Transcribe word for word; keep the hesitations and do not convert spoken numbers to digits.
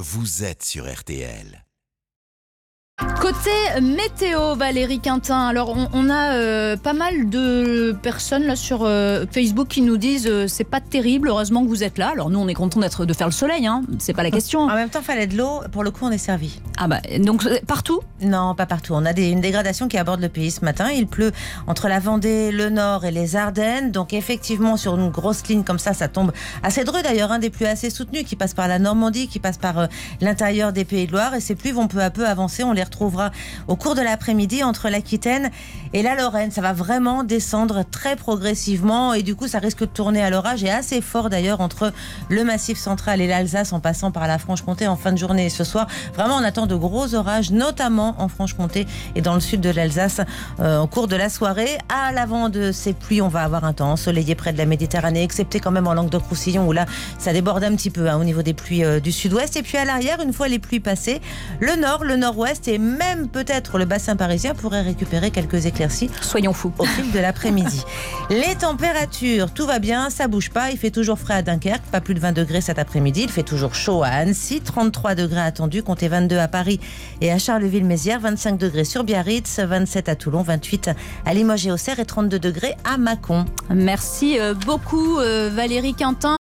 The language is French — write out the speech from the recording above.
vous êtes sur R T L. Côté météo, Valérie Quintin, alors on, on a euh, pas mal de personnes là sur euh, Facebook qui nous disent euh, c'est pas terrible, heureusement que vous êtes là. Alors nous on est content d'être de faire le soleil, hein, c'est pas la question. En même temps, il fallait de l'eau. Pour le coup, on est servi. Ah bah donc euh, partout. Non, pas partout. On a des, une dégradation qui aborde le pays ce matin. Il pleut entre la Vendée, le Nord et les Ardennes. Donc effectivement, sur une grosse ligne comme ça, ça tombe assez dreux d'ailleurs. Hein, des pluies assez soutenues qui passent par la Normandie, qui passent par euh, l'intérieur des Pays de Loire. Et ces pluies vont peu à peu avancer. On les retrouvera au cours de l'après-midi entre l'Aquitaine et la Lorraine. Ça va vraiment descendre très progressivement et du coup ça risque de tourner à l'orage, et assez fort d'ailleurs entre le Massif central et l'Alsace en passant par la Franche-Comté en fin de journée et ce soir. Vraiment on attend de gros orages, notamment en Franche-Comté et dans le sud de l'Alsace euh, au cours de la soirée. À l'avant de ces pluies, on va avoir un temps ensoleillé près de la Méditerranée, excepté quand même en Languedoc-Roussillon où là ça déborde un petit peu hein, au niveau des pluies euh, du sud-ouest. Et puis à l'arrière, une fois les pluies passées, le nord, le nord-ouest et même peut-être le bassin parisien pourrait récupérer quelques éclaircies. Soyons fous. Au fil de l'après-midi. Les températures, tout va bien, ça bouge pas. Il fait toujours frais à Dunkerque, pas plus de vingt degrés cet après-midi. Il fait toujours chaud à Annecy, trente-trois degrés attendus, comptez vingt-deux à Paris et à Charleville-Mézières, vingt-cinq degrés sur Biarritz, vingt-sept à Toulon, vingt-huit à Limoges et Auxerre et trente-deux degrés à Mâcon. Merci beaucoup euh, Valérie Quintin.